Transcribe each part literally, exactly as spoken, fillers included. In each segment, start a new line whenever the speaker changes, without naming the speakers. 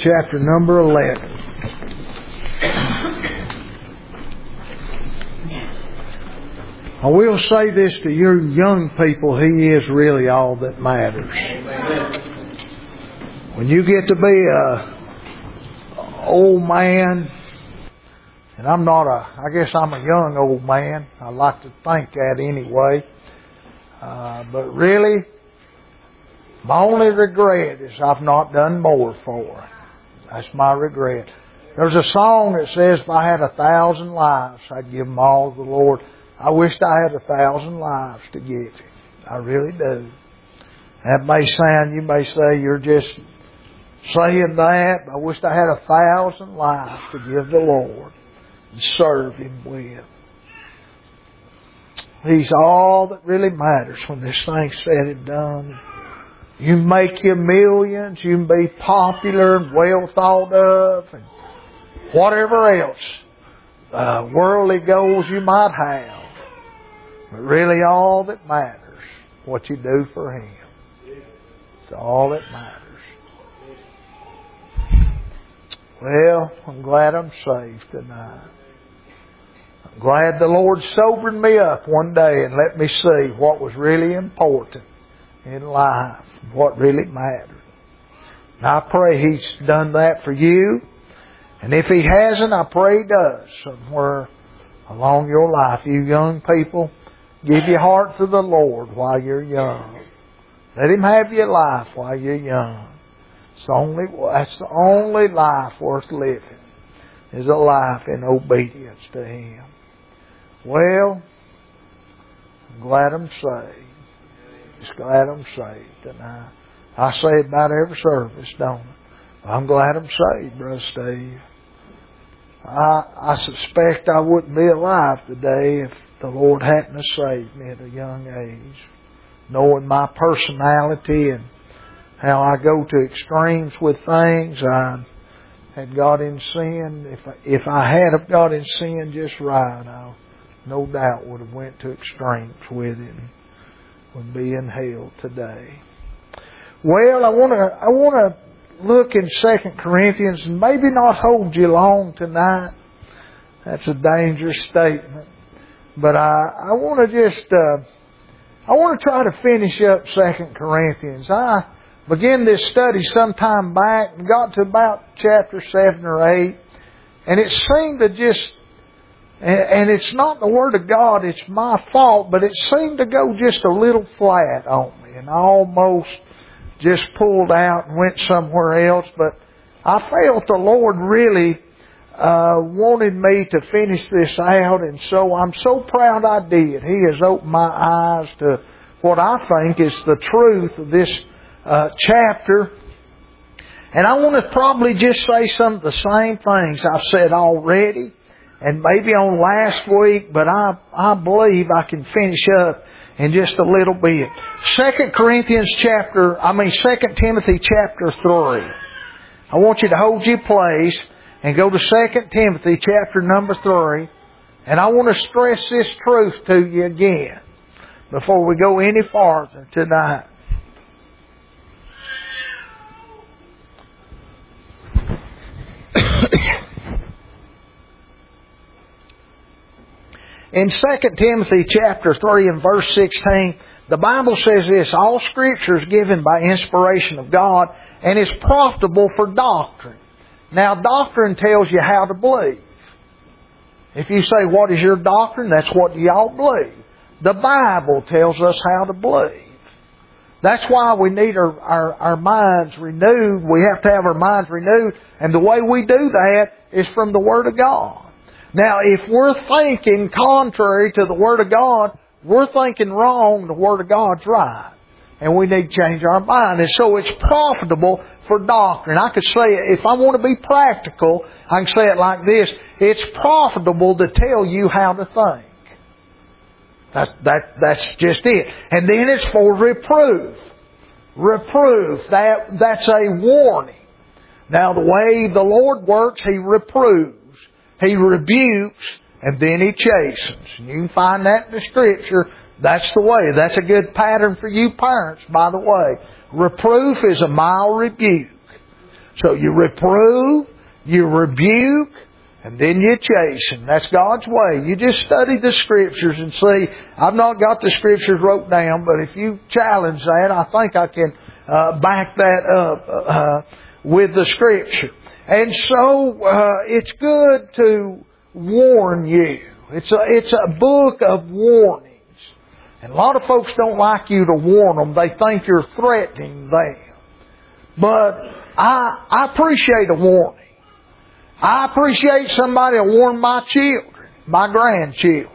chapter number eleven. I will say this to you young people, He is really all that matters. When you get to be a old man, and I'm not a, I guess I'm a young old man. I like to think that anyway. Uh, but really, my only regret is I've not done more for Him. That's my regret. There's a song that says, if I had a thousand lives, I'd give them all to the Lord. I wished I had a thousand lives to give Him. I really do. That may sound, you may say, you're just saying that. I wished I had a thousand lives to give the Lord and serve Him with. He's all that really matters when this thing's said and done. You can make your millions, you can be popular and well thought of, and whatever else, uh, worldly goals you might have. But really all that matters, what you do for Him. It's all that matters. Well, I'm glad I'm saved tonight. I'm glad the Lord sobered me up one day and let me see what was really important in life, what really mattered. And I pray He's done that for you. And if He hasn't, I pray He does somewhere along your life. You young people, give your heart to the Lord while you're young. Let Him have your life while you're young. It's the only, that's the only life worth living, is a life in obedience to Him. Well, I'm glad I'm saved. Just glad I'm saved tonight. I say it about every service, don't I? I'm glad I'm saved, Brother Steve. I, I suspect I wouldn't be alive today if the Lord hadn't saved me at a young age. Knowing my personality and how I go to extremes with things, I had got in sin. If I, if I had have got in sin just right, I no doubt would have went to extremes with it and would be in hell today. Well, I want to I want to look in Second Corinthians and maybe not hold you long tonight. That's a dangerous statement. But I, I want to just, uh, I want to try to finish up Second Corinthians. I began this study some time back and got to about chapter seven or eight. And it seemed to just, and, and it's not the Word of God, it's my fault, but it seemed to go just a little flat on me. And I almost just pulled out and went somewhere else. But I felt the Lord really Uh, wanted me to finish this out, and so I'm so proud I did. He has opened my eyes to what I think is the truth of this uh, chapter. And I want to probably just say some of the same things I've said already, and maybe on last week, but I, I believe I can finish up in just a little bit. Second Corinthians chapter, I mean Second Timothy chapter three. I want you to hold your place and go to Second Timothy chapter number three. And I want to stress this truth to you again before we go any farther tonight. In Second Timothy chapter three and verse sixteen, the Bible says this: all Scripture is given by inspiration of God and is profitable for doctrine. Now, doctrine tells you how to believe. If you say, what is your doctrine? That's what y'all believe. The Bible tells us how to believe. That's why we need our, our, our minds renewed. We have to have our minds renewed. And the way we do that is from the Word of God. Now, if we're thinking contrary to the Word of God, we're thinking wrong, the Word of God's right. And we need to change our mind. And so it's profitable for doctrine. I could say, if I want to be practical, I can say it like this: it's profitable to tell you how to think. That, that, that's just it. And then it's for reproof. Reproof. That, that's a warning. Now the way the Lord works, He reproves. He rebukes. And then He chastens. And you can find that in the Scripture. That's the way. That's a good pattern for you parents, by the way. Reproof is a mild rebuke. So you reprove, you rebuke, and then you chasten. That's God's way. You just study the Scriptures and see. I've not got the Scriptures wrote down, but if you challenge that, I think I can uh, back that up uh, with the Scripture. And so uh, it's good to warn you. It's a, it's a book of warnings. And a lot of folks don't like you to warn them. They think you're threatening them. But I, I appreciate a warning. I appreciate somebody to warn my children, my grandchildren.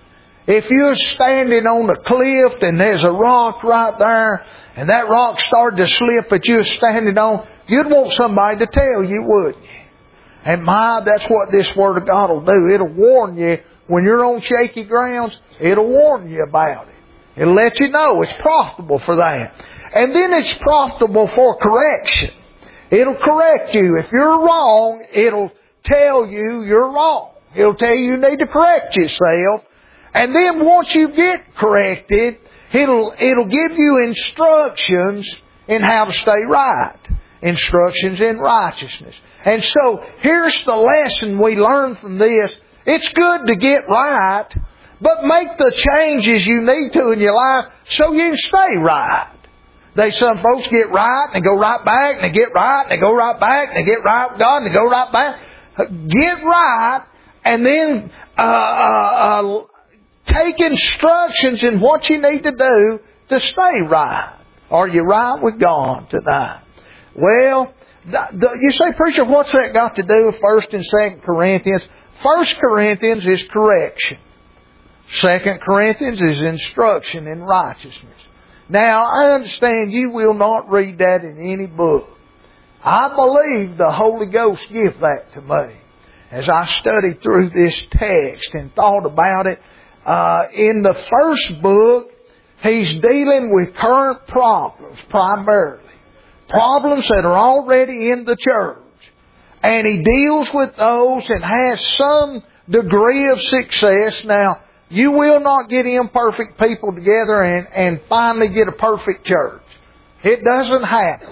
If you're standing on a cliff and there's a rock right there, and that rock started to slip that you're standing on, you'd want somebody to tell you, wouldn't you? And my, that's what this Word of God will do. It'll warn you when you're on shaky grounds. It'll warn you about it. It'll let you know it's profitable for that. And then it's profitable for correction. It'll correct you. If you're wrong, it'll tell you you're wrong. It'll tell you you need to correct yourself. And then once you get corrected, it'll, it'll give you instructions in how to stay right. Instructions in righteousness. And so, here's the lesson we learn from this. It's good to get right, but make the changes you need to in your life so you can stay right. They, some folks get right, and they go right back, and they get right, and they go right back, and they get right with God, and they go right back. Get right, and then uh, uh, uh, take instructions in what you need to do to stay right. Are you right with God tonight? Well, the, the, you say, preacher, what's that got to do with First and Second Corinthians? First Corinthians is correction. Second Corinthians is instruction in righteousness. Now, I understand you will not read that in any book. I believe the Holy Ghost gave that to me as I studied through this text and thought about it. Uh, in the first book, he's dealing with current problems primarily. Problems that are already in the church. And he deals with those and has some degree of success. Now, you will not get imperfect people together and, and finally get a perfect church. It doesn't happen.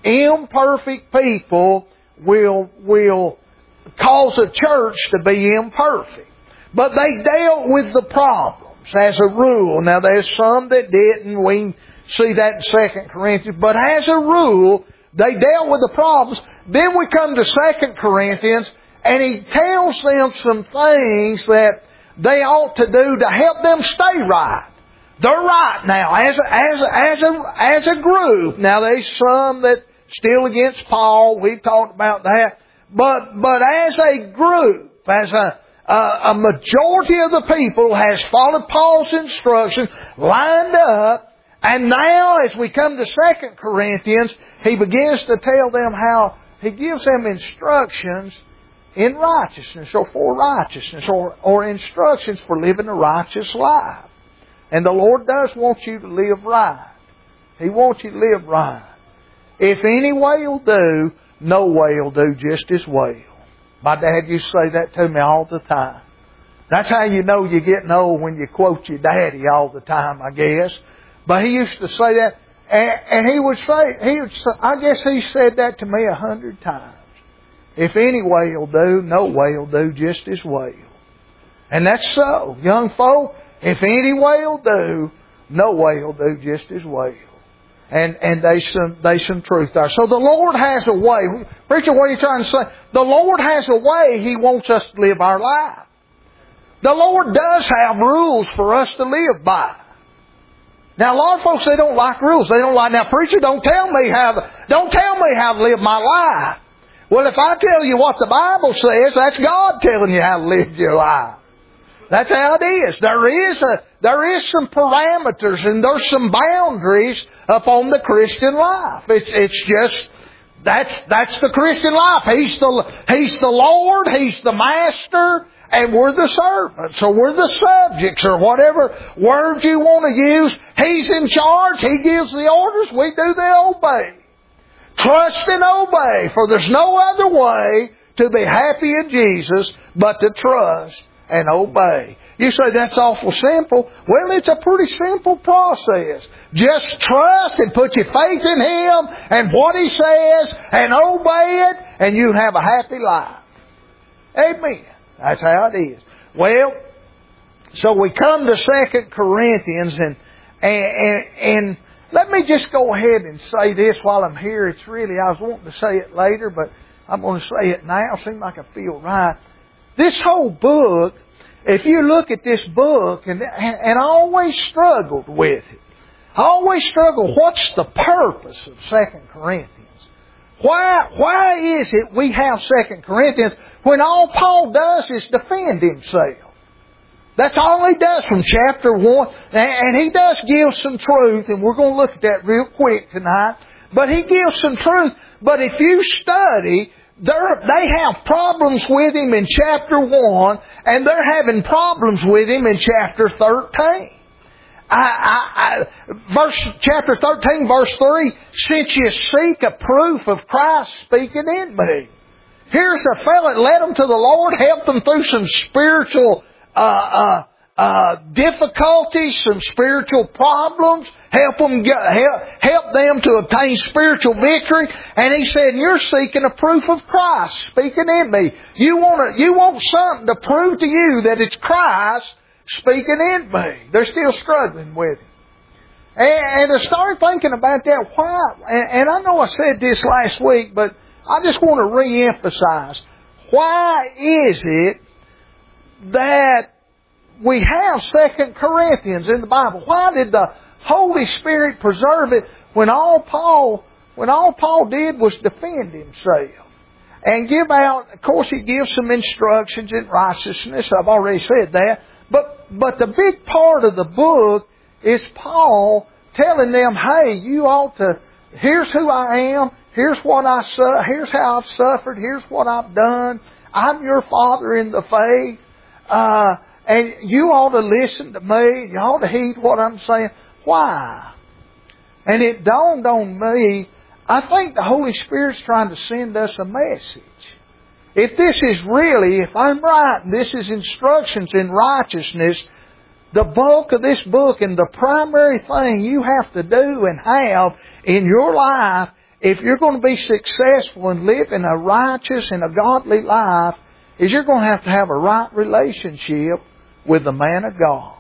Imperfect people will, will cause a church to be imperfect. But they dealt with the problems as a rule. Now there's some that didn't. We can see that in Second Corinthians. But as a rule, they dealt with the problems. Then we come to Second Corinthians and he tells them some things that they ought to do to help them stay right. They're right now as a, as a, as a, as a group. Now there's some that still against Paul. We've talked about that. But, but as a group, as a, a, a majority of the people has followed Paul's instructions, lined up, and now as we come to Second Corinthians, he begins to tell them how he gives them instructions in righteousness or for righteousness or, or instructions for living a righteous life. And the Lord does want you to live right. He wants you to live right. If any way will do, no way will do just as well. My dad used to say that to me all the time. That's how you know you're getting old, when you quote your daddy all the time, I guess. But he used to say that, and, and he would say, he would say, I guess he said that to me a hundred times. If any way will do, no way will do just as well. And that's so. Young folk, if any way will do, no way will do just as well. And, and there's some, there's some truth there. So the Lord has a way. Preacher, what are you trying to say? The Lord has a way He wants us to live our life. The Lord does have rules for us to live by. Now, a lot of folks, they don't like rules. They don't like, now, preacher, don't tell me how to, don't tell me how to live my life. Well, if I tell you what the Bible says, that's God telling you how to live your life. That's how it is. There is a, there is some parameters and there's some boundaries upon the Christian life. It's, it's just, that's, that's the Christian life. He's the, He's the Lord, He's the Master, and we're the servants, or we're the subjects, or whatever words you want to use. He's in charge. He gives the orders. We do the obey. Trust and obey, for there's no other way to be happy in Jesus but to trust and obey. You say, that's awful simple. Well, it's a pretty simple process. Just trust and put your faith in Him and what He says and obey it, and you have a happy life. Amen. That's how it is. Well, so we come to Second Corinthians, and, and, and, and let me just go ahead and say this while I'm here. It's really, I was wanting to say it later, but I'm going to say it now. Seems like I feel right. This whole book, if you look at this book, and, and I always struggled with it. I always struggled, what's the purpose of Second Corinthians? Why, why is it we have Second Corinthians when all Paul does is defend himself? That's all he does from chapter one. And he does give some truth, and we're going to look at that real quick tonight. But he gives some truth. But if you study, They're, they have problems with him in chapter one, and they're having problems with him in chapter thirteen. I, I, I, verse, chapter thirteen, verse three, since you seek a proof of Christ speaking in me. Here's a fellow that led them to the Lord, helped them through some spiritual uh, uh, uh, difficulties, some spiritual problems, help them get, help, help them to obtain spiritual victory. And he said, you're seeking a proof of Christ speaking in me. You want to, you want something to prove to you that it's Christ speaking in me. They're still struggling with it. And, and I started thinking about that. Why? And, and I know I said this last week, but I just want to re-emphasize. Why is it that we have Second Corinthians in the Bible? Why did the Holy Spirit preserve it when all Paul, when all Paul did was defend himself and give out? Of course, he gives some instructions in righteousness. I've already said that. But but the big part of the book is Paul telling them, "Hey, you ought to. Here's who I am. Here's what I su- Here's how I've suffered. Here's what I've done. I'm your father in the faith." Uh, And you ought to listen to me. You ought to heed what I'm saying. Why? And it dawned on me, I think the Holy Spirit's trying to send us a message. If this is really, if I'm right, and this is instructions in righteousness, the bulk of this book and the primary thing you have to do and have in your life, if you're going to be successful and live in a righteous and a godly life, is you're going to have to have a right relationship with the man of God.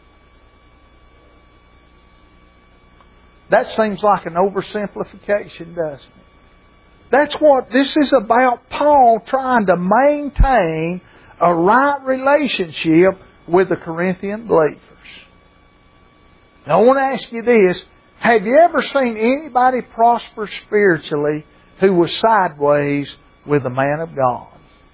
That seems like an oversimplification, doesn't it? That's what this is about, Paul trying to maintain a right relationship with the Corinthian believers. Now I want to ask you this. Have you ever seen anybody prosper spiritually who was sideways with the man of God?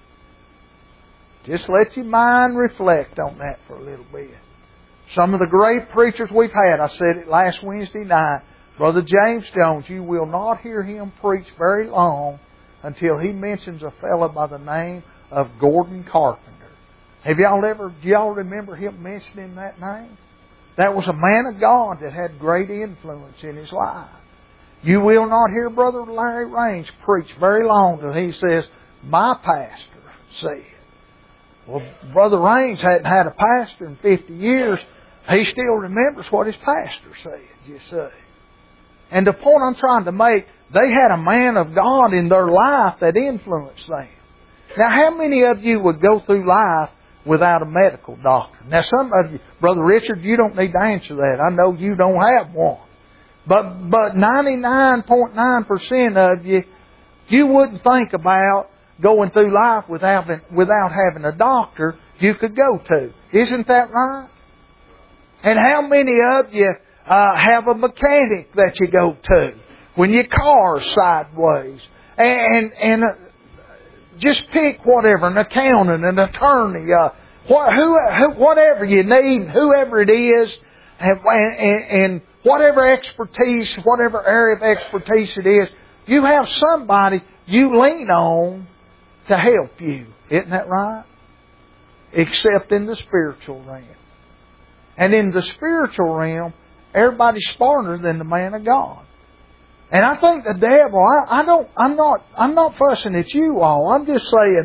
Just let your mind reflect on that for a little bit. Some of the great preachers we've had, I said it last Wednesday night, Brother James Jones, you will not hear him preach very long until he mentions a fellow by the name of Gordon Carpenter. Have y'all ever, do y'all remember him mentioning that name? That was a man of God that had great influence in his life. You will not hear Brother Larry Raines preach very long until he says, my pastor said. Well, Brother Raines hadn't had a pastor in fifty years. He still remembers what his pastor said, you see. And the point I'm trying to make, they had a man of God in their life that influenced them. Now, how many of you would go through life without a medical doctor? Now, some of you, Brother Richard, you don't need to answer that. I know you don't have one. But but ninety-nine point nine percent of you, you wouldn't think about going through life without, without having a doctor you could go to. Isn't that right? And how many of you uh, have a mechanic that you go to when your car's sideways? And, and uh, just pick whatever, an accountant, an attorney, uh, what, who, who, whatever you need, whoever it is, and, and, and whatever expertise, whatever area of expertise it is, you have somebody you lean on to help you. Isn't that right? Except in the spiritual realm. And in the spiritual realm, everybody's smarter than the man of God. And I think the devil, I, I don't, I'm not, I'm not fussing at you all. I'm just saying,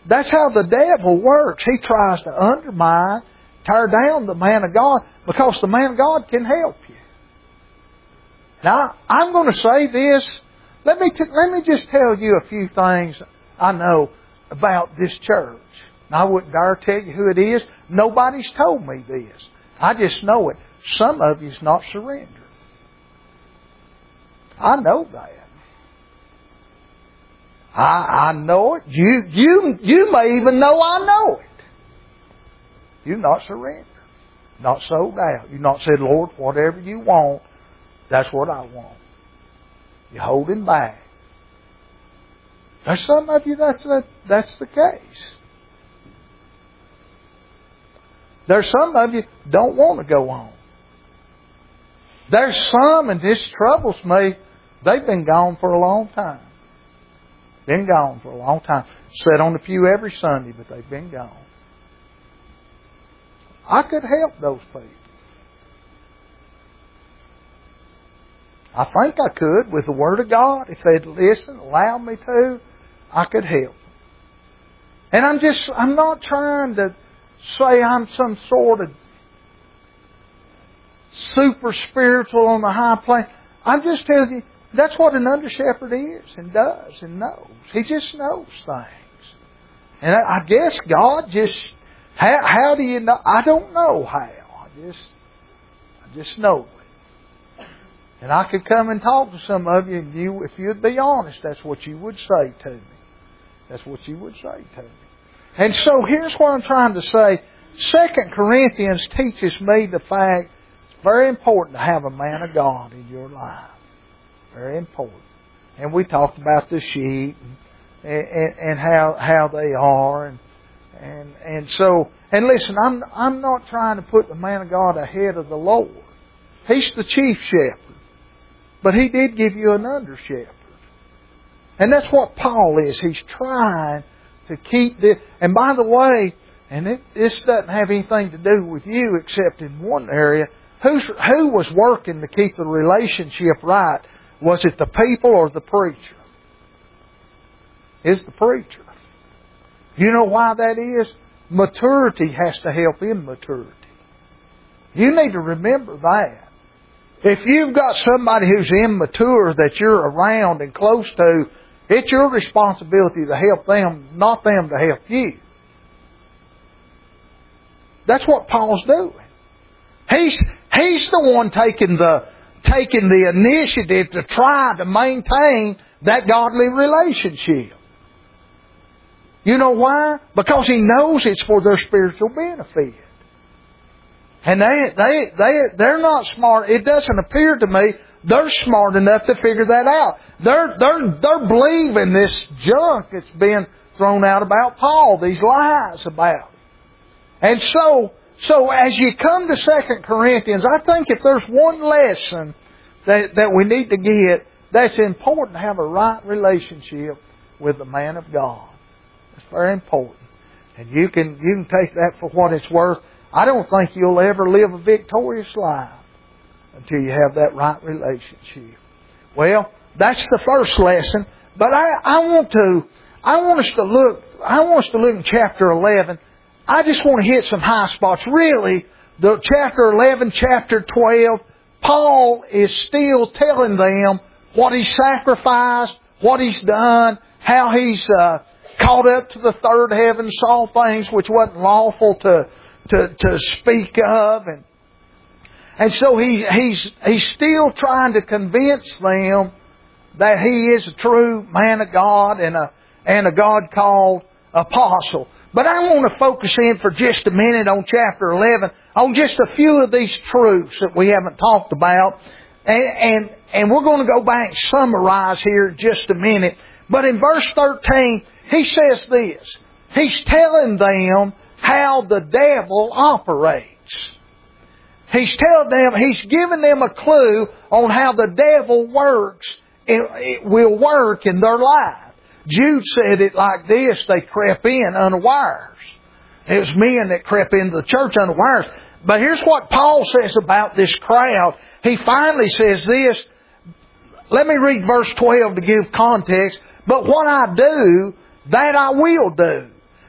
That's how the devil works. He tries to undermine, tear down the man of God, because the man of God can help you. Now, I'm going to say this. Let me, t- let me just tell you a few things I know about this church. And I wouldn't dare tell you who it is. Nobody's told me this. I just know it. Some of you's not surrendered. I know that. I, I know it. You, you, you may even know I know it. You're not surrendered. Not sold out. You've not said, Lord, whatever you want, that's what I want. You're holding back. There's some of you that's, that, that's the case. There's some of you don't want to go on. There's some, and this troubles me, they've been gone for a long time. Been gone for a long time. Sat on the pew every Sunday, but they've been gone. I could help those people. I think I could with the Word of God. If they'd listen, allow me to, I could help. And I'm just, I'm not trying to say I'm some sort of super spiritual on the high plane. I'm just telling you, that's what an under shepherd is and does and knows. He just knows things. And I guess God just, how, how do you know? I don't know how. I just, I just know it. And I could come and talk to some of you, and you, if you'd be honest, that's what you would say to me. That's what you would say to me. And so here's what I'm trying to say. Second Corinthians teaches me the fact it's very important to have a man of God in your life. Very important. And we talked about the sheep and, and, and how how they are, and and and so and listen, I'm I'm not trying to put the man of God ahead of the Lord. He's the chief shepherd, but He did give you an under shepherd, and that's what Paul is. He's trying to keep this. And by the way, and it, this doesn't have anything to do with you except in one area. Who's who was working to keep the relationship right? Was it the people or the preacher? It's the preacher. You know why that is? Maturity has to help immaturity. You need to remember that. If you've got somebody who's immature that you're around and close to, it's your responsibility to help them, not them to help you. That's what Paul's doing. He's, he's the one taking the taking the initiative to try to maintain that godly relationship. You know why? Because he knows it's for their spiritual benefit. And they, they, they, they're not smart. It doesn't appear to me they're smart enough to figure that out. They're, they're, they're believing this junk that's been thrown out about Paul, these lies about him. And so, So as you come to Second Corinthians, I think if there's one lesson that, that we need to get, that's important to have a right relationship with the man of God. It's very important. And you can, you can take that for what it's worth. I don't think you'll ever live a victorious life until you have that right relationship. Well, that's the first lesson. But I, I want to, I want us to look, I want us to look in chapter eleven. I just want to hit some high spots. Really, the chapter eleven, chapter twelve, Paul is still telling them what he sacrificed, what he's done, how he's uh, caught up to the third heaven, saw things which wasn't lawful to to, to speak of, and and so he he's he's still trying to convince them that he is a true man of God and a and a God-called apostle. But I want to focus in for just a minute on chapter eleven, on just a few of these truths that we haven't talked about. And, and, and we're going to go back and summarize here in just a minute. But in verse thirteen, he says this. He's telling them how the devil operates. He's telling them, he's giving them a clue on how the devil works, it, it will work in their life. Jude said it like this, they crept in unawares. It was men that crept into the church unawares. But here's what Paul says about this crowd. He finally says this. Let me read verse twelve to give context. But what I do, that I will do.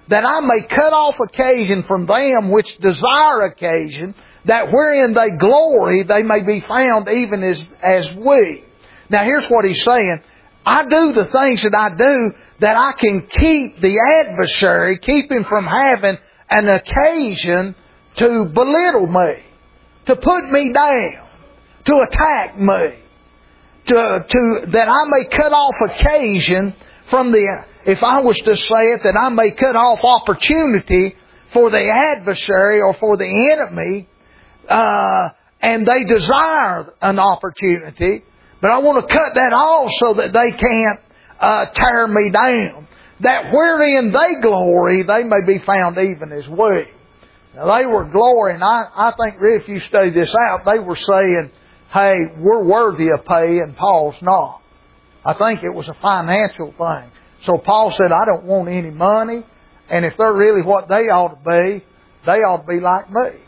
that I may cut off occasion from them which desire occasion, that wherein they glory, they may be found even as, as we. Now here's what he's saying. I do the things that I do that I can keep the adversary, keep him from having an occasion to belittle me, to put me down, to attack me, to, to, that I may cut off occasion from the, if I was to say it, that I may cut off opportunity for the adversary or for the enemy, uh, and they desire an opportunity, but I want to cut that off so that they can't uh, tear me down. That wherein they glory, they may be found even as we. Now they were glorying. I, I think really if you study this out, they were saying, hey, we're worthy of pay and Paul's not. I think it was a financial thing. So Paul said, I don't want any money, and if they're really what they ought to be, they ought to be like me.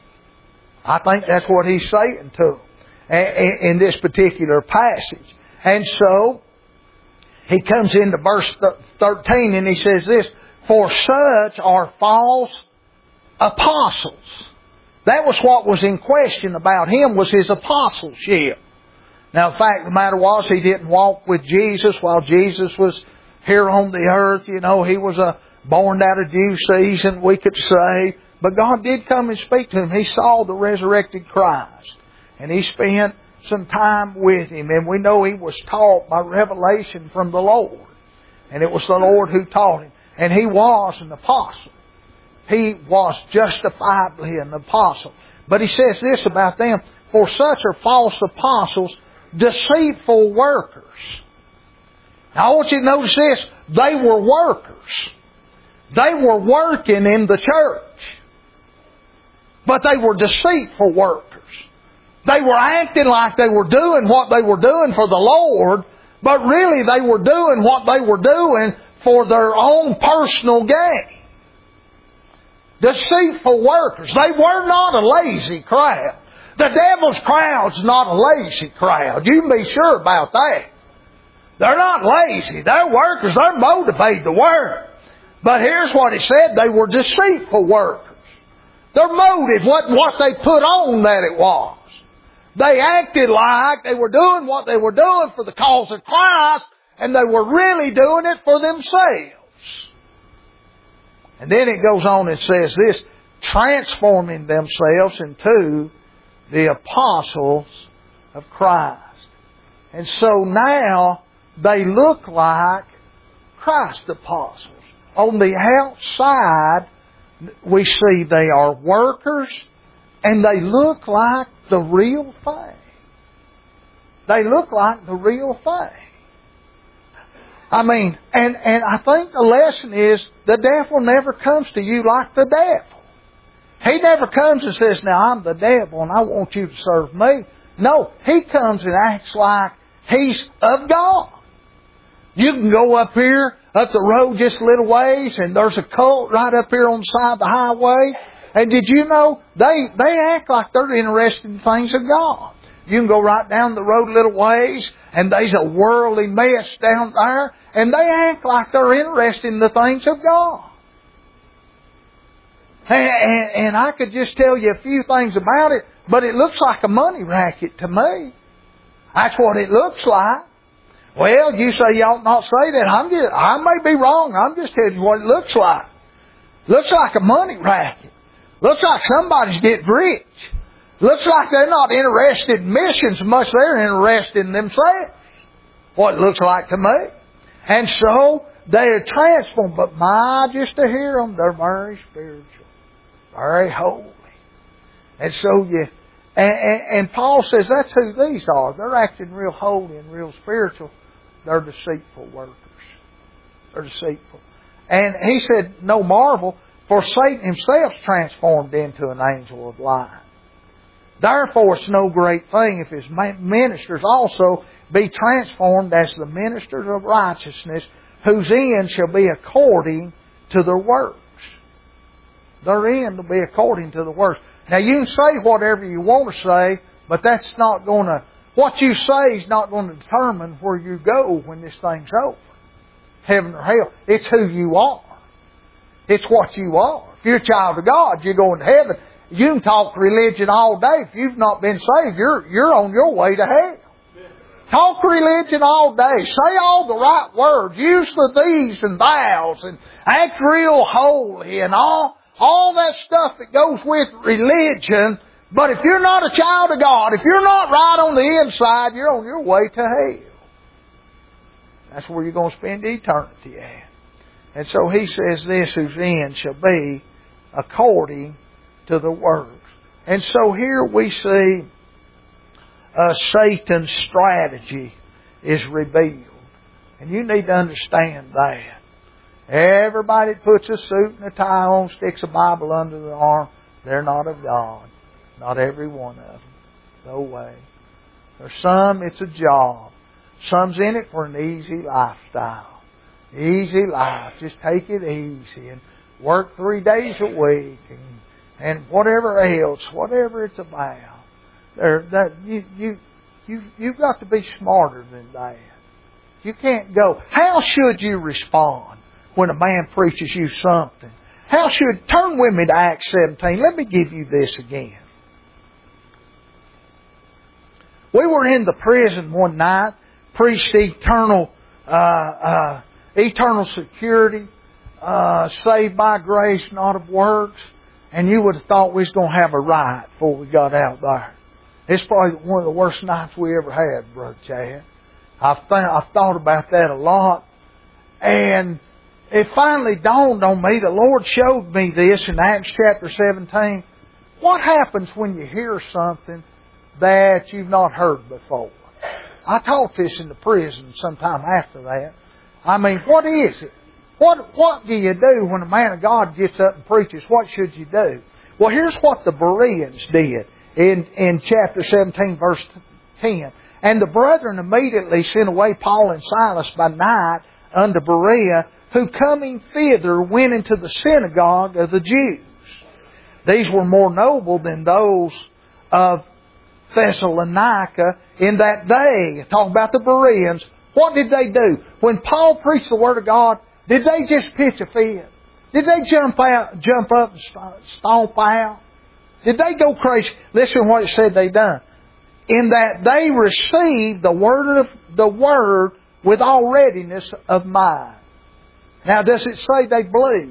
I think that's what he's saying to them in this particular passage. And so, he comes into verse thirteen and he says this, for such are false apostles. That was what was in question about him, was his apostleship. Now, the fact of the matter was, he didn't walk with Jesus while Jesus was here on the earth. You know, he was a born out of due season, we could say. But God did come and speak to him. He saw the resurrected Christ. And he spent some time with him. And we know he was taught by revelation from the Lord. And it was the Lord who taught him. And he was an apostle. He was justifiably an apostle. But he says this about them, for such are false apostles, deceitful workers. Now I want you to notice this. They were workers. They were working in the church. But they were deceitful workers. They were acting like they were doing what they were doing for the Lord, but really they were doing what they were doing for their own personal gain. Deceitful workers. They were not a lazy crowd. The devil's crowd's not a lazy crowd. You can be sure about that. They're not lazy. They're workers. They're motivated to work. But here's what he said. They were deceitful workers. Their motive wasn't what they put on that it was. They acted like they were doing what they were doing for the cause of Christ, and they were really doing it for themselves. And then it goes on and says this, transforming themselves into the apostles of Christ. And so now they look like Christ apostles. On the outside, we see they are workers, and they look like the real thing. They look like the real thing. I mean, and, and I think the lesson is the devil never comes to you like the devil. He never comes and says, now I'm the devil and I want you to serve me. No, he comes and acts like he's of God. You can go up here, up the road just a little ways, and there's a cult right up here on the side of the highway. And did you know, they, they act like they're interested in things of God. You can go right down the road a little ways, and there's a worldly mess down there, and they act like they're interested in the things of God. And, and, and I could just tell you a few things about it, but it looks like a money racket to me. That's what it looks like. Well, you say you ought not say that. I'm just, I may be wrong. I'm just telling you what it looks like. Looks like a money racket. Looks like somebody's getting rich. Looks like they're not interested in missions as much as they're interested in themselves. What it looks like to me. And so they are transformed. But my, just to hear them, they're very spiritual. Very holy. And so you, and, and, and Paul says that's who these are. They're acting real holy and real spiritual. They're deceitful workers. They're deceitful. And he said, no marvel, for Satan himself is transformed into an angel of light. Therefore it's no great thing if his ministers also be transformed as the ministers of righteousness, whose end shall be according to their works. Their end will be according to the works. Now you can say whatever you want to say, but that's not going to, what you say is not going to determine where you go when this thing's over. Heaven or hell. It's who you are. It's what you are. If you're a child of God, you're going to heaven. You can talk religion all day. If you've not been saved, you're, you're on your way to hell. Talk religion all day. Say all the right words. Use the these and thous and act real holy and all, all that stuff that goes with religion. But if you're not a child of God, if you're not right on the inside, you're on your way to hell. That's where you're going to spend eternity at. And so he says this, whose end shall be according to the works. And so here we see uh, Satan's strategy is revealed. And you need to understand that. Everybody that puts a suit and a tie on, sticks a Bible under their arm, they're not of God. Not every one of them. No way. There's some, it's a job. Some's in it for an easy lifestyle. Easy life. Just take it easy and work three days a week and, and whatever else, whatever it's about. There, that you you you you've got to be smarter than that. You can't go. How should you respond when a man preaches you something? How should turn with me to Acts seventeen? Let me give you this again. We were in the prison one night, preached eternal, uh, uh, eternal security, uh, saved by grace, not of works, and you would have thought we was going to have a riot before we got out there. It's probably one of the worst nights we ever had, Brother Chad. I've, th- I've thought about that a lot, and it finally dawned on me. The Lord showed me this in Acts chapter seventeen. What happens when you hear something that you've not heard before? I taught this in the prison sometime after that. I mean, what is it? What what do you do when a man of God gets up and preaches? What should you do? Well, here's what the Bereans did in, in chapter seventeen, verse ten. And the brethren immediately sent away Paul and Silas by night unto Berea, who coming thither went into the synagogue of the Jews. These were more noble than those of Thessalonica in that day. Talk about the Bereans. What did they do? When Paul preached the Word of God, did they just pitch a fit? Did they jump out, jump up and stomp out? Did they go crazy? Listen to what it said they done. In that they received the word of the Word with all readiness of mind. Now, does it say they believed?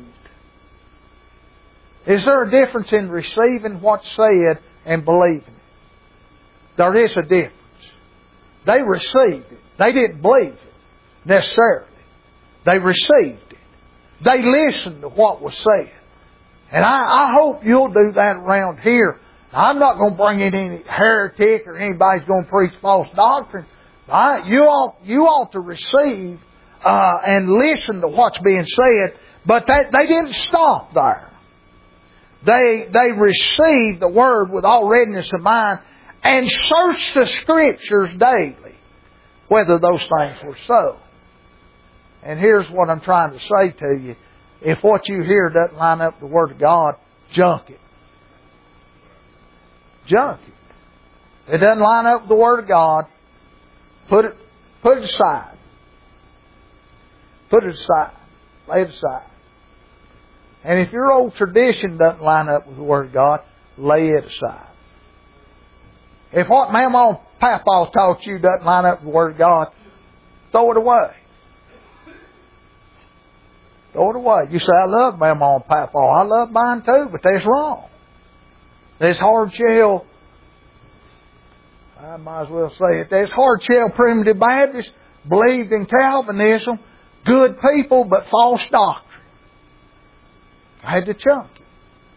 Is there a difference in receiving what's said and believing it? There is a difference. They received it. They didn't believe it necessarily. They received it. They listened to what was said. And I, I hope you'll do that around here. I'm not going to bring in any heretic or anybody's going to preach false doctrine. Right? You ought, you ought to receive uh, and listen to what's being said. But that, they didn't stop there. They, they received the Word with all readiness of mind and searched the Scriptures daily, whether those things were so. And here's what I'm trying to say to you. If what you hear doesn't line up with the Word of God, junk it. Junk it. If it doesn't line up with the Word of God, put it, put it aside. Put it aside. Lay it aside. And if your old tradition doesn't line up with the Word of God, lay it aside. If what Mama and Papa taught you doesn't line up with the Word of God, throw it away. Throw it away. You say, I love Mama and Papa. I love mine too, but that's wrong. There's hard shell, I might as well say it, there's hard shell primitive Baptists, believed in Calvinism, good people, but false doctrine. I had to chunk it.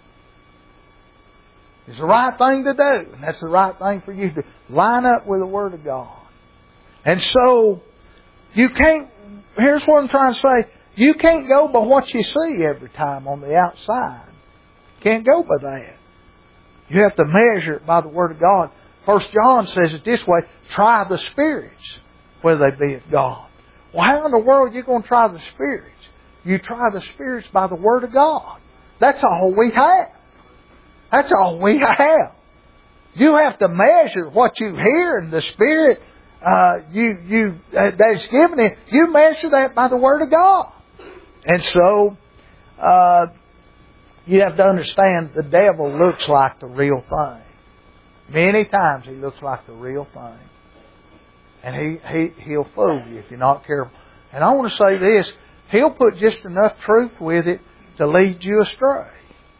It's the right thing to do, and that's the right thing for you to line up with the Word of God. And so, you can't, here's what I'm trying to say, you can't go by what you see every time on the outside. You can't go by that. You have to measure it by the Word of God. First John says it this way, try the spirits, whether they be of God. Well, how in the world are you going to try the spirits? You try the spirits by the Word of God. That's all we have. That's all we have. You have to measure what you hear in the Spirit uh, you you uh, that's given it. You measure that by the Word of God. And so, uh, you have to understand the devil looks like the real thing. Many times he looks like the real thing. And he, he, he'll fool you if you're not careful. And I want to say this, he'll put just enough truth with it to lead you astray.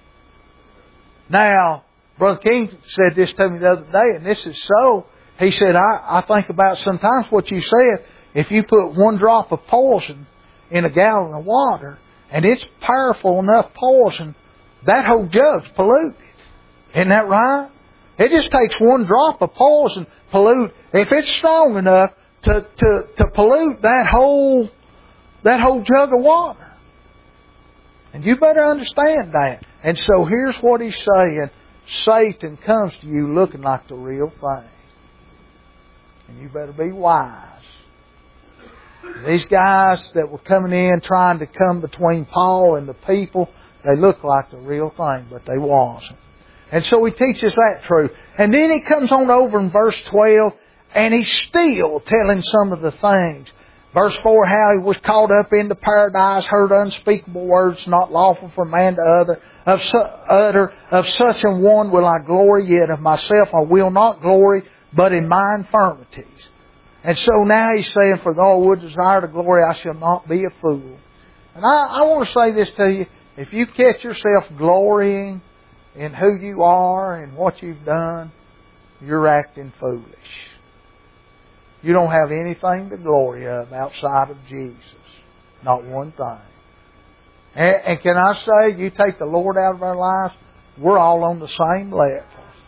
Now, Brother King said this to me the other day, and this is so. He said, I, I think about sometimes what you said, if you put one drop of poison in a gallon of water, and it's powerful enough poison, that whole jug's polluted. Isn't that right? It just takes one drop of poison pollute. If it's strong enough to, to, to pollute that whole, that whole jug of water. And you better understand that. And so here's what he's saying. Satan comes to you looking like the real thing. And you better be wise. These guys that were coming in trying to come between Paul and the people, they looked like the real thing, but they wasn't. And so he teaches that truth. And then he comes on over in verse twelve, and he's still telling some of the things. Verse four, how he was caught up into paradise, heard unspeakable words not lawful for man to utter. Of, su- utter. of such an one will I glory, yet of myself I will not glory, but in my infirmities. And so now he's saying, for though I would desire to glory, I shall not be a fool. And I, I want to say this to you. If you catch yourself glorying in who you are and what you've done, you're acting foolish. You don't have anything to glory of outside of Jesus. Not one thing. And, and can I say, you take the Lord out of our lives, we're all on the same level.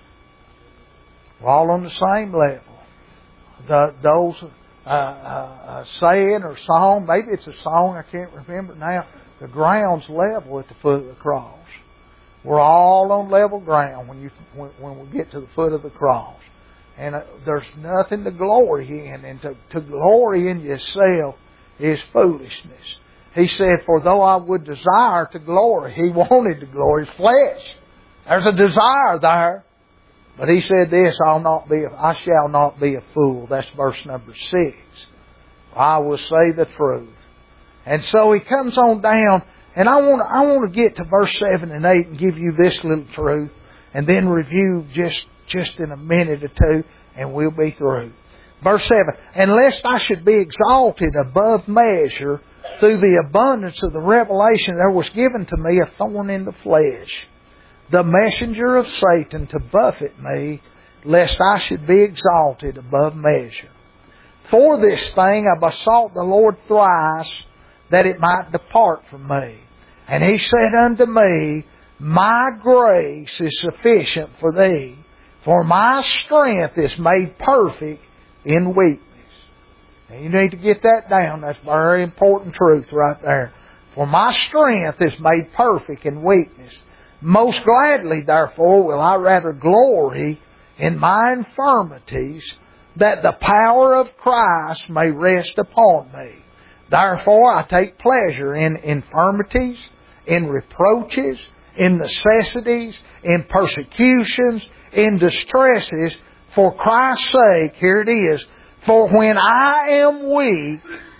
We're all on the same level. The, those uh, uh, saying or song, maybe it's a song, I can't remember now. The ground's level at the foot of the cross. We're all on level ground when you when, when we get to the foot of the cross. And uh, there's nothing to glory in. And to, to glory in yourself is foolishness. He said, for though I would desire to glory, he wanted to glory his flesh. There's a desire there. But he said this, I'll not be, a, I shall not be a fool. That's verse number six. I will say the truth. And so he comes on down, and I want, I want to get to verse seven and eight and give you this little truth, and then review just, just in a minute or two, and we'll be through. Verse seven, and lest I should be exalted above measure through the abundance of the revelation, there was given to me a thorn in the flesh, the messenger of Satan to buffet me, lest I should be exalted above measure. For this thing I besought the Lord thrice, that it might depart from me. And He said unto me, my grace is sufficient for thee, for my strength is made perfect in weakness. And you need to get that down. That's very important truth right there. For my strength is made perfect in weakness. Most gladly, therefore, will I rather glory in my infirmities, that the power of Christ may rest upon me. Therefore, I take pleasure in infirmities, in reproaches, in necessities, in persecutions, in distresses, for Christ's sake. Here it is. For when I am weak,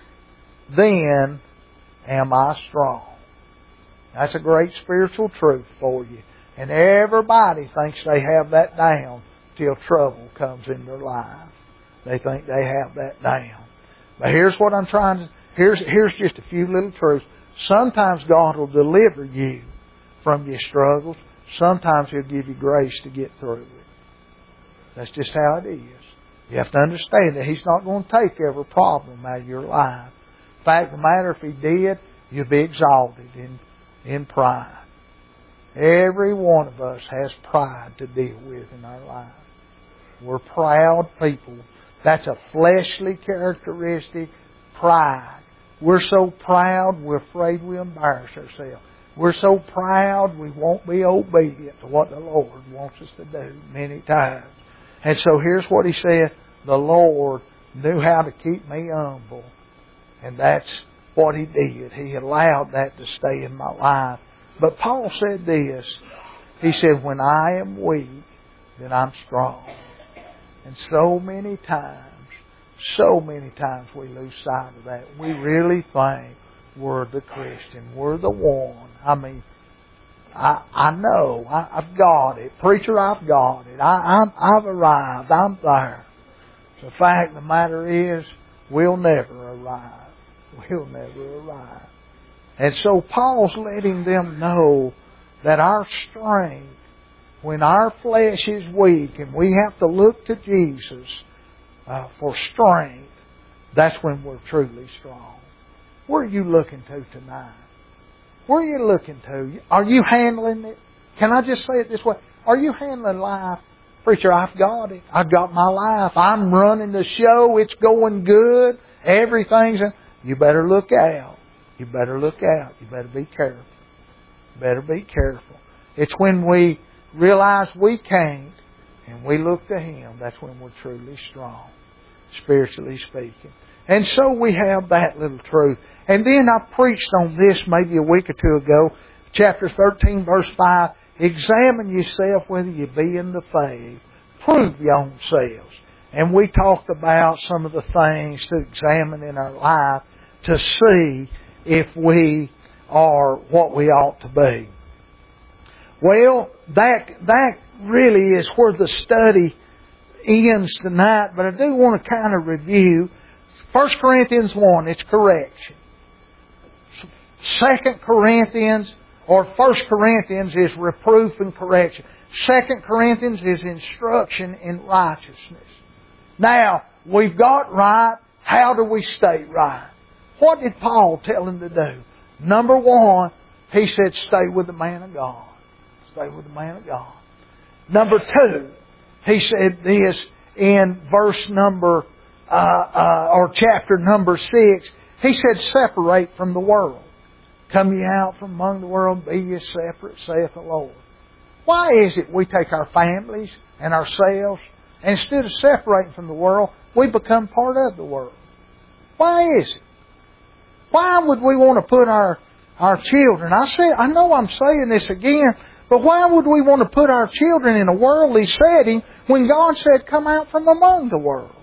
then am I strong. That's a great spiritual truth for you. And everybody thinks they have that down till trouble comes in their life. They think they have that down. But here's what I'm trying to... Here's, here's just a few little truths. Sometimes God will deliver you from your struggles. Sometimes He'll give you grace to get through it. That's just how it is. You have to understand that He's not going to take every problem out of your life. In fact, the matter if He did, you'll be exalted in, in pride. Every one of us has pride to deal with in our life. We're proud people. That's a fleshly characteristic, pride. We're so proud, we're afraid we embarrass ourselves. We're so proud, we won't be obedient to what the Lord wants us to do many times. And so here's what He said. The Lord knew how to keep me humble. And that's what He did. He allowed that to stay in my life. But Paul said this. He said, when I am weak, then I'm strong. And so many times, so many times we lose sight of that. We really think we're the Christian. We're the one I mean, I I know. I, I've got it. Preacher, I've got it. I, I'm, I've arrived. I'm there. The fact of the matter is, we'll never arrive. We'll never arrive. And so Paul's letting them know that our strength, when our flesh is weak and we have to look to Jesus uh, for strength, that's when we're truly strong. Where are you looking to tonight? Where are you looking to? Are you handling it? Can I just say it this way? Are you handling life? Preacher, I've got it. I've got my life. I'm running the show. It's going good. Everything's... In... You better look out. You better look out. You better be careful. You better be careful. It's when we realize we can't and we look to Him, that's when we're truly strong, spiritually speaking. And so we have that little truth. And then I preached on this maybe a week or two ago, chapter thirteen, verse five. Examine yourself whether you be in the faith. Prove your own selves. And we talked about some of the things to examine in our life to see if we are what we ought to be. Well, that that really is where the study ends tonight, but I do want to kind of review. First Corinthians one, it's correction. Second Corinthians, or First Corinthians is reproof and correction. Second Corinthians is instruction in righteousness. Now, we've got right. How do we stay right? What did Paul tell them to do? Number one, he said, stay with the man of God. Stay with the man of God. Number two, he said this in verse number, uh, uh, or chapter number six. He said, separate from the world. Come ye out from among the world, be ye separate, saith the Lord. Why is it we take our families and ourselves, and instead of separating from the world, we become part of the world? Why is it? Why would we want to put our, our children, I say, I know I'm saying this again, but why would we want to put our children in a worldly setting when God said, come out from among the world?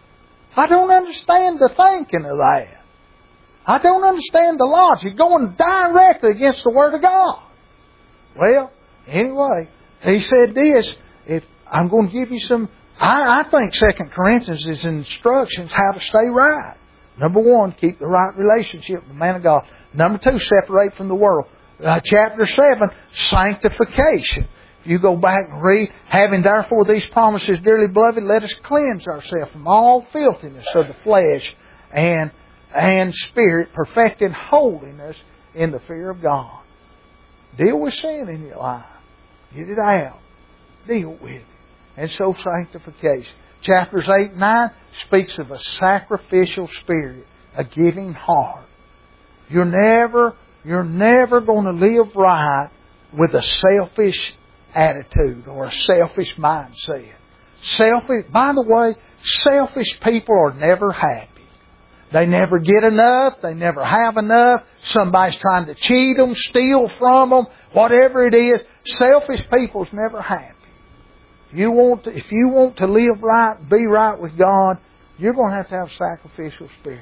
I don't understand the thinking of that. I don't understand the logic going directly against the Word of God. Well, anyway, he said this, if I'm going to give you some, I, I think Second Corinthians is instructions how to stay right. Number one, keep the right relationship with the man of God. Number two, separate from the world. Uh, chapter seven, sanctification. You go back and read, having therefore these promises, dearly beloved, let us cleanse ourselves from all filthiness of the flesh and and spirit, perfecting holiness in the fear of God. Deal with sin in your life. Get it out. Deal with it. And so sanctification. Chapters eight and nine speaks of a sacrificial spirit, a giving heart. You're never, you're never going to live right with a selfish attitude or a selfish mindset. Selfish, by the way, selfish people are never happy. They never get enough. They never have enough. Somebody's trying to cheat them, steal from them, whatever it is. Selfish people's never happy. If you want to, if you want to live right, be right with God, you're going to have to have a sacrificial spirit.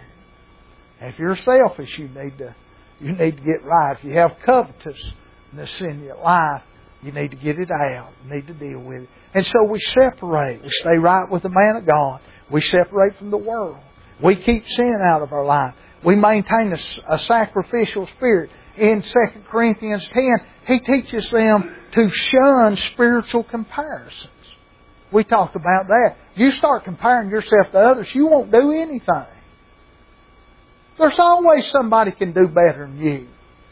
If you're selfish, you need to, you need to get right. If you have covetousness in your life, you need to get it out. You need to deal with it. And so we separate. We stay right with the man of God. We separate from the world. We keep sin out of our life. We maintain a, a sacrificial spirit. In Second Corinthians ten, he teaches them to shun spiritual comparisons. We talked about that. You start comparing yourself to others, you won't do anything. There's always somebody can do better than you.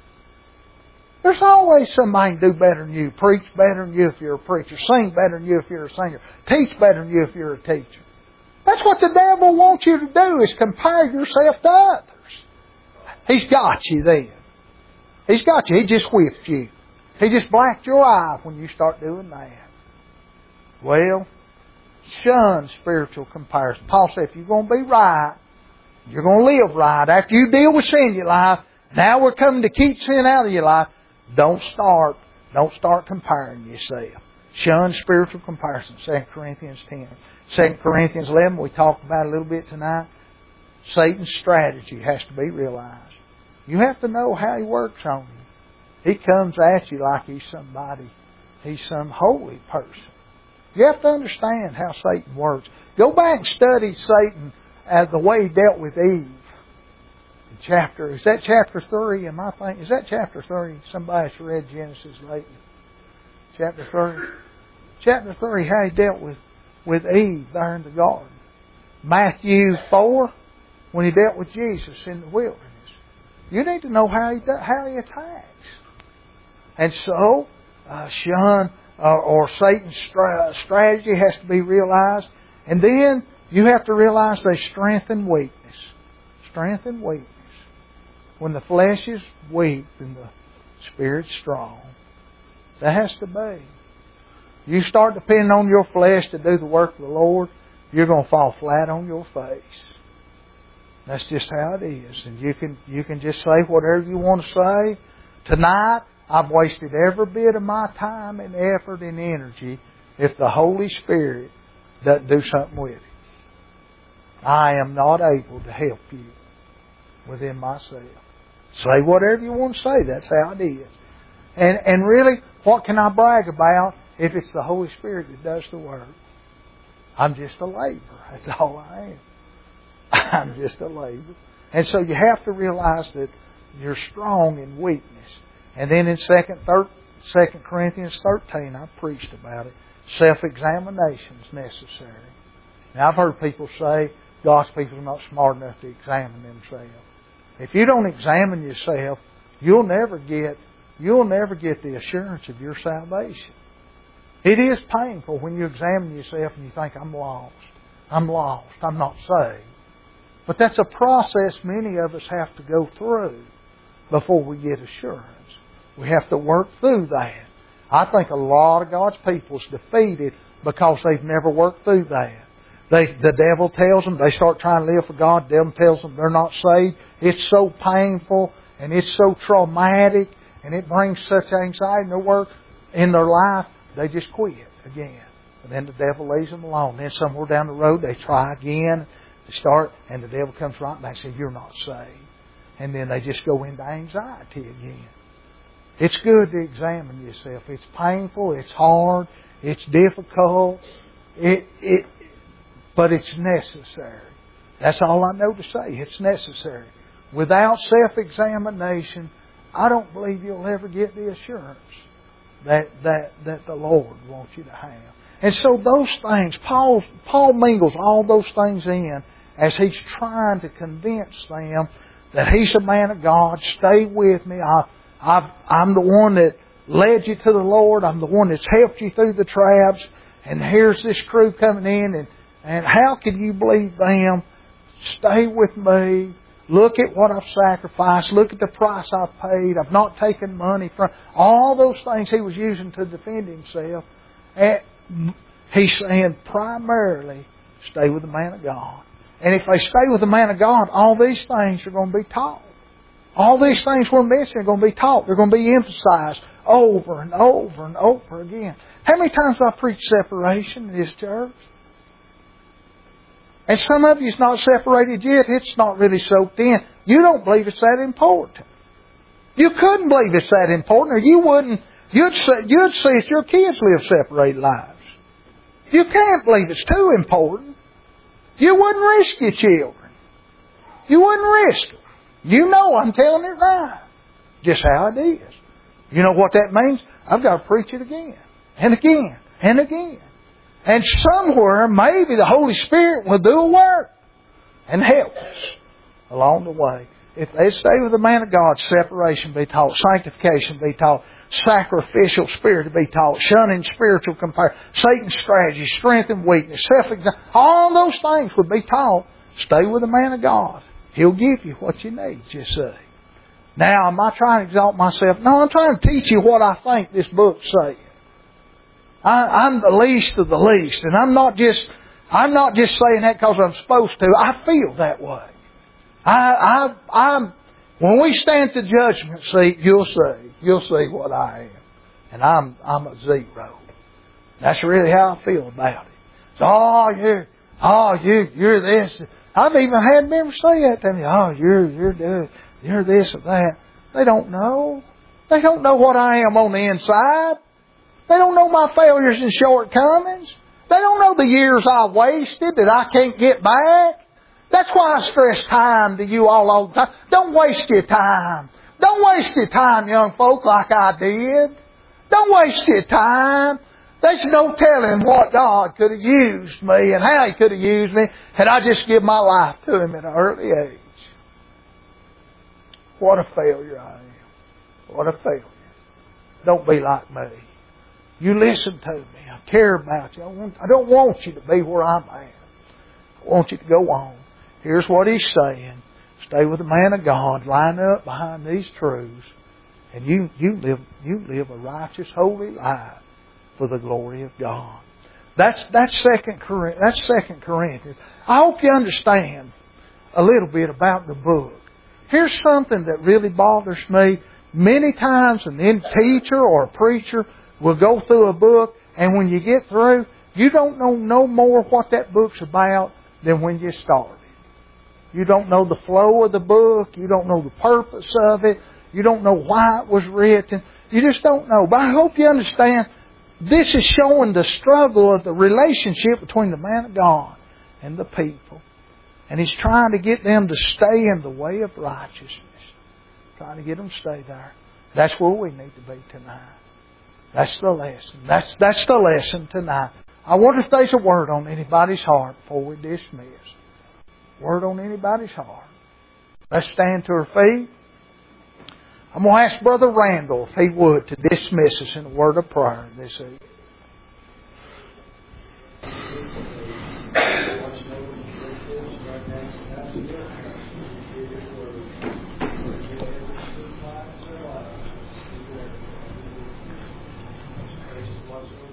There's always somebody can do better than you. Preach better than you if you're a preacher. Sing better than you if you're a singer. Teach better than you if you're a teacher. That's what the devil wants you to do, is compare yourself to others. He's got you then. He's got you. He just whipped you. He just blacked your eye when you start doing that. Well, shun spiritual comparison. Paul said, if you're going to be right, you're going to live right. After you deal with sin in your life, now we're coming to keep sin out of your life. Don't start, don't start comparing yourself. Shun spiritual comparison. Second Corinthians ten. Second Corinthians eleven, we talked about a little bit tonight. Satan's strategy has to be realized. You have to know how he works on you. He comes at you like he's somebody, he's some holy person. You have to understand how Satan works. Go back and study Satan as the way he dealt with Eve. Chapter, is that chapter three? Am I thinking, is that chapter three? Somebody's read Genesis lately. Chapter three. Chapter three, how he dealt with, with Eve there in the garden. Matthew four, when he dealt with Jesus in the wilderness. You need to know how he, how he attacks. And so, uh, shun, or, or Satan's stra- strategy has to be realized. And then, you have to realize there's strength and weakness. Strength and weakness. When the flesh is weak and the Spirit's strong. That has to be. You start depending on your flesh to do the work of the Lord, you're going to fall flat on your face. That's just how it is. And you can you can just say whatever you want to say. Tonight, I've wasted every bit of my time and effort and energy if the Holy Spirit doesn't do something with it. I am not able to help you within myself. Say whatever you want to say. That's how it is. And and really, what can I brag about if it's the Holy Spirit that does the work? I'm just a laborer. That's all I am. I'm just a laborer. And so you have to realize that you're strong in weakness. And then in Second Corinthians thirteen, I preached about it. Self-examination is necessary. Now I've heard people say God's people are not smart enough to examine themselves. If you don't examine yourself, you'll never get you'll never get the assurance of your salvation. It is painful when you examine yourself and you think, I'm lost. I'm lost. I'm not saved. But that's a process many of us have to go through before we get assurance. We have to work through that. I think a lot of God's people is defeated because they've never worked through that. They, the devil tells them, they start trying to live for God, the devil tells them they're not saved. It's so painful and it's so traumatic and it brings such anxiety in their work, in their life, they just quit again. And then the devil leaves them alone. Then somewhere down the road they try again, they start, and the devil comes right back and says, you're not saved. And then they just go into anxiety again. It's good to examine yourself. It's painful, it's hard, it's difficult, it, it, but it's necessary. That's all I know to say. It's necessary. Without self-examination, I don't believe you'll ever get the assurance that, that, that the Lord wants you to have. And so those things, Paul, Paul mingles all those things in as he's trying to convince them that he's a man of God. Stay with me. I, I've, I'm the one that led you to the Lord. I'm the one that's helped you through the traps. And here's this crew coming in. And, and how can you believe them? Stay with me. Look at what I've sacrificed. Look at the price I've paid. I've not taken money from... All those things he was using to defend himself. And he's saying primarily, stay with the man of God. And if they stay with the man of God, all these things are going to be taught. All these things we're mentioning are going to be taught. They're going to be emphasized over and over and over again. How many times have I preached separation in this church? And some of you's not separated yet. It's not really soaked in. You don't believe it's that important. You couldn't believe it's that important, or you wouldn't. You'd see, you'd see if your kids live separated lives. You can't believe it's too important. You wouldn't risk your children. You wouldn't risk them. You know I'm telling it right. Just how it is. You know what that means? I've got to preach it again and again and again. And somewhere, maybe the Holy Spirit will do a work and help us along the way. If they stay with the man of God, separation be taught, sanctification be taught, sacrificial spirit to be taught, shunning spiritual comparison, Satan's strategy, strength and weakness, self-examination, all those things would be taught. Stay with the man of God. He'll give you what you need, just say. Now, am I trying to exalt myself? No, I'm trying to teach you what I think this book's saying. I, I'm the least of the least, and I'm not just I'm not just saying that because I'm supposed to. I feel that way. I, I, I'm when we stand at the judgment seat, you'll see, you'll see what I am, and I'm I'm a zero. That's really how I feel about it. So, oh, you're oh you you're this. I've even had members say that to me. Oh, you're you're this, you're this or that. They don't know. They don't know what I am on the inside. They don't know my failures and shortcomings. They don't know the years I wasted that I can't get back. That's why I stress time to you all all the time. Don't waste your time. Don't waste your time, young folk, like I did. Don't waste your time. There's no telling what God could have used me and how He could have used me had I just given my life to Him at an early age. What a failure I am. What a failure. Don't be like me. You listen to me. I care about you. I, want, I don't want you to be where I'm at. I want you to go on. Here's what He's saying. Stay with the man of God. Line up behind these truths. And you, you live you live a righteous, holy life for the glory of God. That's that's second that's Second Corinthians. I hope you understand a little bit about the book. Here's something that really bothers me. Many times an in teacher or a preacher will go through a book, and when you get through, you don't know no more what that book's about than when you started. You don't know the flow of the book. You don't know the purpose of it. You don't know why it was written. You just don't know. But I hope you understand this is showing the struggle of the relationship between the man of God and the people. And He's trying to get them to stay in the way of righteousness. Trying to get them to stay there. That's where we need to be tonight. That's the lesson. That's, that's the lesson tonight. I wonder if there's a word on anybody's heart before we dismiss. Word on anybody's heart. Let's stand to our feet. I'm going to ask Brother Randall if he would to dismiss us in a word of prayer this evening.
Was